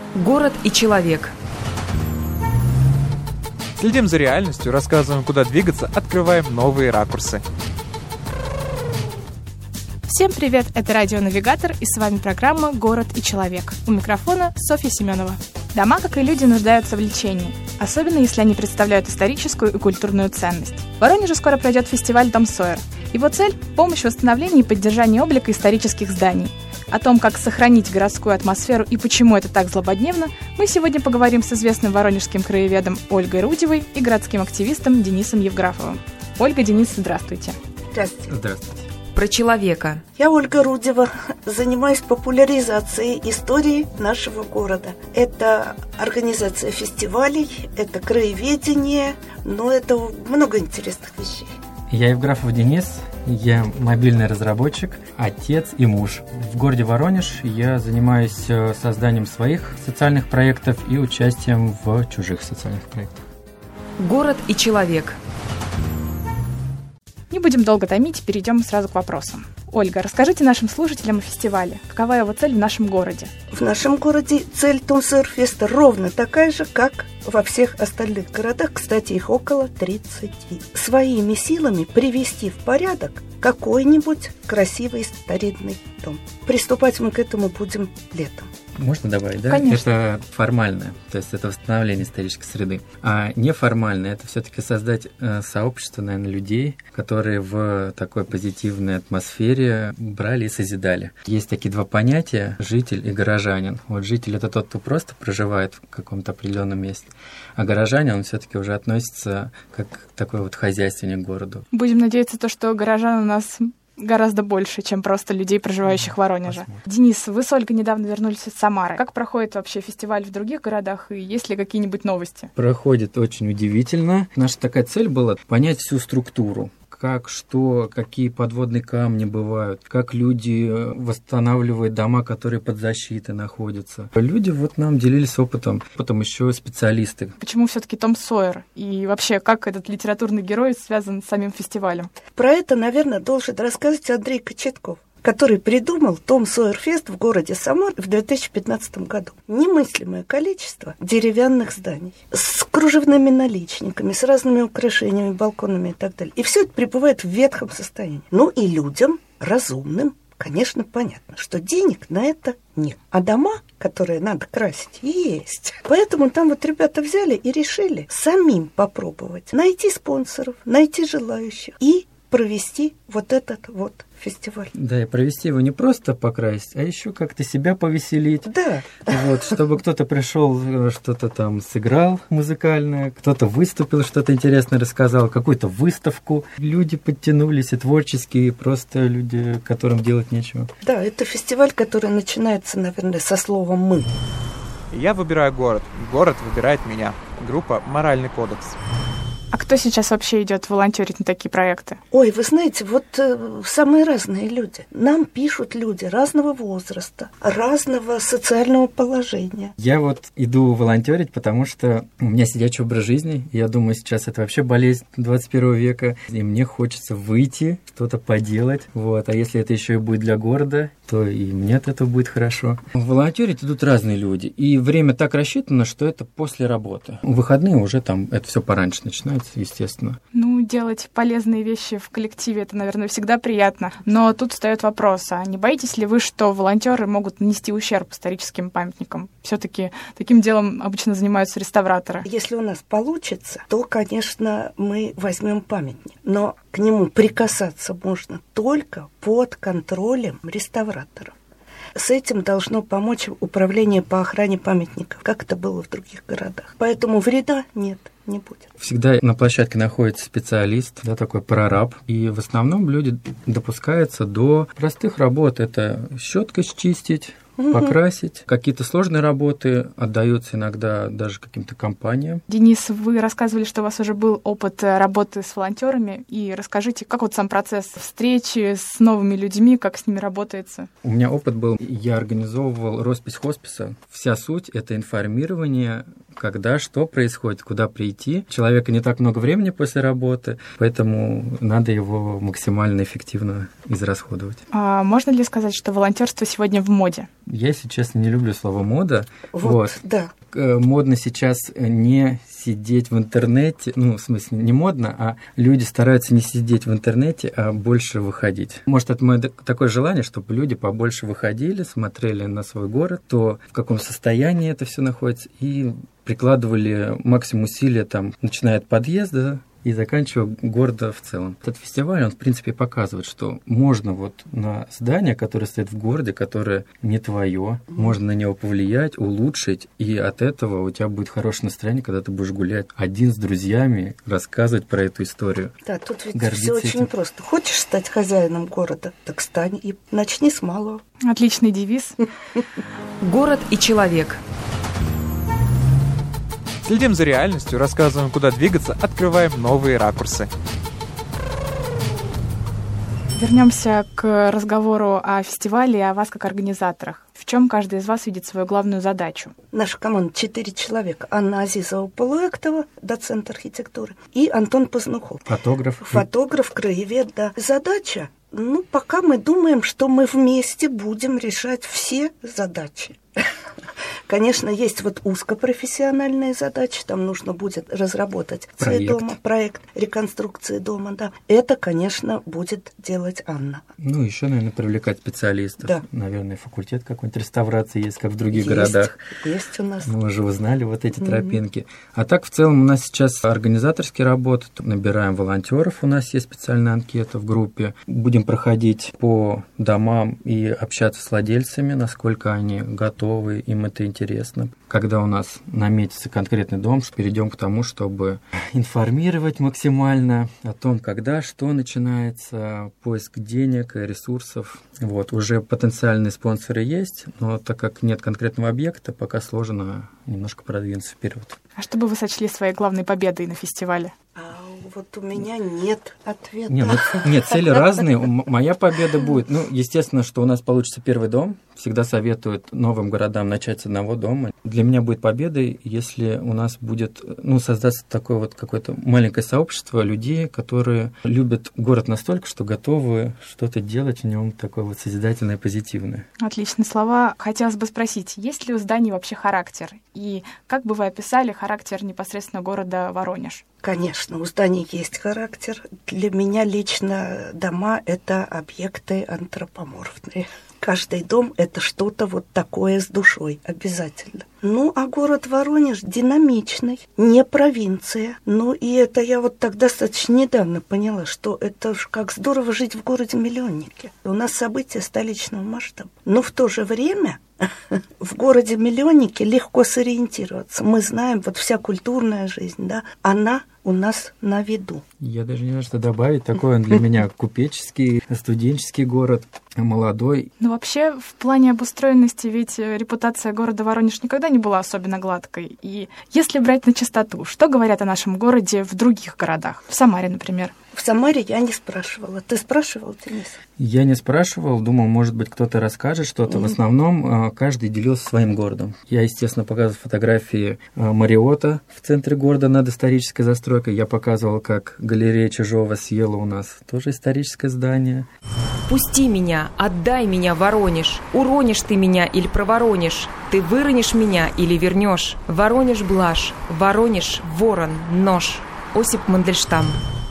Город и человек. Следим за реальностью, рассказываем, куда двигаться, открываем новые ракурсы. Всем привет, это радионавигатор, и с вами программа «Город и человек». У микрофона Софья Семенова. Дома, как и люди, нуждаются в лечении, особенно если они представляют историческую и культурную ценность. В Воронеже скоро пройдет фестиваль «Том Сойер». Его цель – помощь в восстановлении и поддержании облика исторических зданий. О том, как сохранить городскую атмосферу и почему это так злободневно, мы сегодня поговорим с известным воронежским краеведом Ольгой Рудевой и городским активистом Денисом Евграфовым. Ольга, Денис, здравствуйте. Здравствуйте. Здравствуйте. Про человека. Я Ольга Рудева, занимаюсь популяризацией истории нашего города. Это организация фестивалей, это краеведение, но это много интересных вещей. Я Евграфов Денис, я мобильный разработчик, отец и муж. В городе Воронеж я занимаюсь созданием своих социальных проектов и участием в чужих социальных проектах. Город и человек. Не будем долго томить, перейдем сразу к вопросам. Ольга, расскажите нашим слушателям о фестивале. Какова его цель в нашем городе? В нашем городе цель Том Сойер Феста ровно такая же, как во всех остальных городах. Кстати, их около 30. Своими силами привести в порядок какой-нибудь красивый старинный дом. Приступать мы к этому будем летом. Можно добавить, да? Конечно. Это формальное, то есть это восстановление исторической среды. А неформальное – это все-таки создать сообщество, наверное, людей, которые в такой позитивной атмосфере брали и созидали. Есть такие два понятия – житель и горожанин. Вот житель – это тот, кто просто проживает в каком-то определенном месте, а горожанин, он все-таки уже относится как такой вот хозяйственник к городу. Будем надеяться, что горожан у нас гораздо больше, чем просто людей, проживающих в Воронеже. Денис, вы с Ольгой недавно вернулись из Самары. Как проходит вообще фестиваль в других городах, и есть ли какие-нибудь новости? Проходит очень удивительно. Наша такая цель была понять всю структуру. Как, что, какие подводные камни бывают, как люди восстанавливают дома, которые под защитой находятся. Люди вот нам делились опытом, потом еще специалисты. Почему все-таки Том Сойер? И вообще, как этот литературный герой связан с самим фестивалем? Про это, наверное, должен рассказать Андрей Кочетков, который придумал Том Сойер Фест в городе Самар в 2015 году. Немыслимое количество деревянных зданий с кружевными наличниками, с разными украшениями, балконами и так далее. И все это пребывает в ветхом состоянии. Ну и людям, разумным, конечно, понятно, что денег на это нет. А дома, которые надо красить, есть. Поэтому там вот ребята взяли и решили самим попробовать найти спонсоров, найти желающих и провести вот этот вот фестиваль. Да, и провести его не просто покрасить, а еще как-то себя повеселить. Да. Вот, чтобы кто-то пришел, что-то там сыграл музыкальное, кто-то выступил, что-то интересное рассказал, какую-то выставку. Люди подтянулись, и творческие, и просто люди, которым делать нечего. Да, это фестиваль, который начинается, наверное, со слова «мы». Я выбираю город. Город выбирает меня. Группа «Моральный кодекс». А кто сейчас вообще идет волонтерить на такие проекты? Ой, вы знаете, вот самые разные люди. Нам пишут люди разного возраста, разного социального положения. Я вот иду волонтерить, потому что у меня сидячий образ жизни. Я думаю, сейчас это вообще болезнь 21 века. И мне хочется выйти, что-то поделать. Вот. А если это еще и будет для города, то и мне от этого будет хорошо. Волонтерить идут разные люди. И время так рассчитано, что это после работы. В выходные уже там это все пораньше начинается, естественно. Ну, делать полезные вещи в коллективе, это, наверное, всегда приятно. Но тут встает вопрос, а не боитесь ли вы, что волонтеры могут нанести ущерб историческим памятникам? Все-таки таким делом обычно занимаются реставраторы. Если у нас получится, то, конечно, мы возьмем памятник. Но к нему прикасаться можно только под контролем реставраторов. С этим должно помочь управление по охране памятников, как это было в других городах. Поэтому вреда нет, не будет. Всегда на площадке находится специалист, да, такой прораб. И в основном люди допускаются до простых работ. Это щеткой счистить, покрасить. Какие-то сложные работы отдаются иногда даже каким-то компаниям. Денис, вы рассказывали, что у вас уже был опыт работы с волонтерами. И расскажите, как вот сам процесс встречи с новыми людьми, как с ними работается? У меня опыт был, я организовывал роспись хосписа. Вся суть – это информирование когда что происходит, куда прийти. У человека не так много времени после работы, поэтому надо его максимально эффективно израсходовать. А можно ли сказать, что волонтерство сегодня в моде? Я, если честно, не люблю слово «мода». Да. Модно сейчас не сидеть в интернете, в смысле, не модно, а люди стараются не сидеть в интернете, а больше выходить. Может, это мое такое желание, чтобы люди побольше выходили, смотрели на свой город, то в каком состоянии это все находится, и прикладывали максимум усилия, начиная от подъезда и заканчивая города в целом. Этот фестиваль, он, в принципе, показывает, что можно на здание, которое стоит в городе, которое не твое, можно на него повлиять, улучшить, и от этого у тебя будет хорошее настроение, когда ты будешь гулять один с друзьями, рассказывать про эту историю. Да, тут ведь все очень просто. Хочешь стать хозяином города, так стань и начни с малого. Отличный девиз. Город и человек. Следим за реальностью, рассказываем, куда двигаться, открываем новые ракурсы. Вернемся к разговору о фестивале и о вас как организаторах. В чем каждый из вас видит свою главную задачу? Наша команда 4 человека. Анна Азизова-Полуэктова, доцент архитектуры, и Антон Познухов. Фотограф, краевед, да. Задача? Пока мы думаем, что мы вместе будем решать все задачи. Конечно, есть узкопрофессиональные задачи, там нужно будет разработать проект реконструкции дома, да. Это, конечно, будет делать Анна. Еще, наверное, привлекать специалистов. Да. Наверное, факультет какой-нибудь реставрации есть, как в других городах. Есть у нас. Мы уже узнали эти тропинки. А так, в целом, у нас сейчас организаторские работы, набираем волонтеров, у нас есть специальная анкета в группе. Будем проходить по домам и общаться с владельцами, насколько они готовы, им это интересно. Когда у нас наметится конкретный дом, перейдем к тому, чтобы информировать максимально о том, когда, что начинается, поиск денег и ресурсов. Уже потенциальные спонсоры есть, но так как нет конкретного объекта, пока сложно немножко продвинуться вперед. А что бы вы сочли своей главной победой на фестивале? У меня нет ответа. Нет, цели разные. Моя победа будет. Естественно, что у нас получится первый дом. Всегда советуют новым городам начать с одного дома. Для меня будет победой, если у нас будет создаться такое какое-то маленькое сообщество людей, которые любят город настолько, что готовы что-то делать в нем такое созидательное, позитивное. Отличные слова. Хотелось бы спросить, есть ли у зданий вообще характер? И как бы вы описали характер непосредственно города Воронеж? Конечно, у зданий есть характер. Для меня лично дома – это объекты антропоморфные. Каждый дом – это что-то такое с душой, обязательно. А город Воронеж динамичный, не провинция. И это я так достаточно недавно поняла, что это ж как здорово жить в городе-миллионнике. У нас события столичного масштаба. Но в то же время в городе-миллионнике легко сориентироваться. Мы знаем, вся культурная жизнь, да, она у нас на виду. Я даже не знаю, что добавить. Такой он для меня купеческий, студенческий город, молодой. Вообще, в плане обустроенности, ведь репутация города Воронеж никогда не была особенно гладкой. И если брать на чистоту, что говорят о нашем городе в других городах? В Самаре, например. В Самаре я не спрашивала. Ты спрашивал, Денис? Я не спрашивал. Думал, может быть, кто-то расскажет что-то. В основном каждый делился своим городом. Я, естественно, показывал фотографии Мариотта в центре города над исторической застройкой. Я показывал, как галерея Чижова съела у нас тоже историческое здание. Пусти меня, отдай меня, Воронеж. Уронишь ты меня или проворонишь. Ты выронишь меня или вернешь. Воронеж блажь, Воронеж ворон, нож. Осип Мандельштам.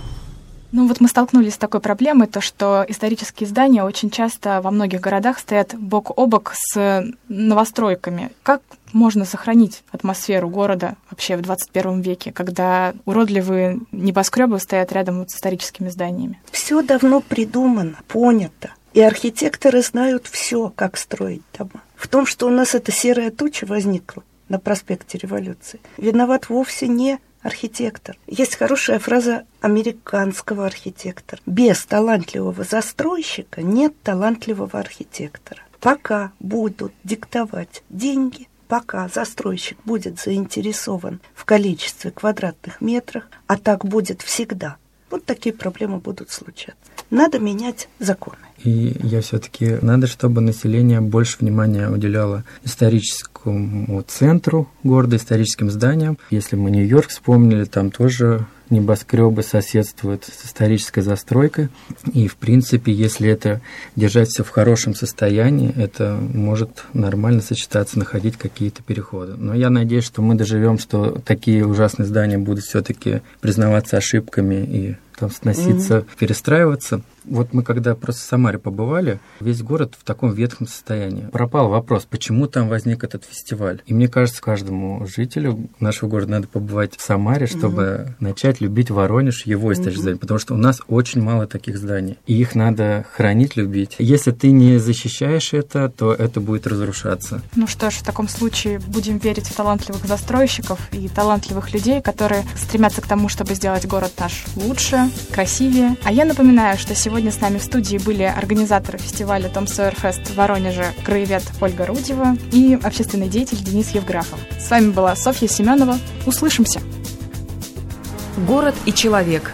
Мы столкнулись с такой проблемой, то что исторические здания очень часто во многих городах стоят бок о бок с новостройками. Как можно сохранить атмосферу города вообще в 21 веке, когда уродливые небоскребы стоят рядом с историческими зданиями? Все давно придумано, понято. И архитекторы знают все, как строить дома. В том, что у нас эта серая туча возникла на проспекте Революции, виноват вовсе не архитектор. Есть хорошая фраза американского архитектора. Без талантливого застройщика нет талантливого архитектора. Пока будут диктовать деньги, пока застройщик будет заинтересован в количестве квадратных метров, а так будет всегда, такие проблемы будут случаться. Надо менять законы. И я все-таки надо, чтобы население больше внимания уделяло историческому центру города, историческим зданиям. Если мы Нью-Йорк вспомнили, там тоже небоскребы соседствуют с исторической застройкой. И, в принципе, если это держать все в хорошем состоянии, это может нормально сочетаться, находить какие-то переходы. Но я надеюсь, что мы доживем, что такие ужасные здания будут все-таки признаваться ошибками и там сноситься, перестраиваться. Вот мы когда просто в Самаре побывали, весь город в таком ветхом состоянии. Пропал вопрос, почему там возник этот фестиваль. И мне кажется, каждому жителю нашего города надо побывать в Самаре, чтобы начать любить Воронеж, его историческое здание, потому что у нас очень мало таких зданий. И их надо хранить, любить. Если ты не защищаешь это, то это будет разрушаться. Ну что ж, в таком случае будем верить в талантливых застройщиков и талантливых людей, которые стремятся к тому, чтобы сделать город наш лучше, красивее. А я напоминаю, что сегодня с нами в студии были организаторы фестиваля Том Сойер Фест в Воронеже, краевед Ольга Рудева и общественный деятель Денис Евграфов. С вами была Софья Семенова. Услышимся! Город и человек.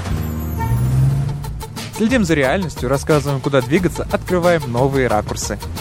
Следим за реальностью, рассказываем, куда двигаться, открываем новые ракурсы.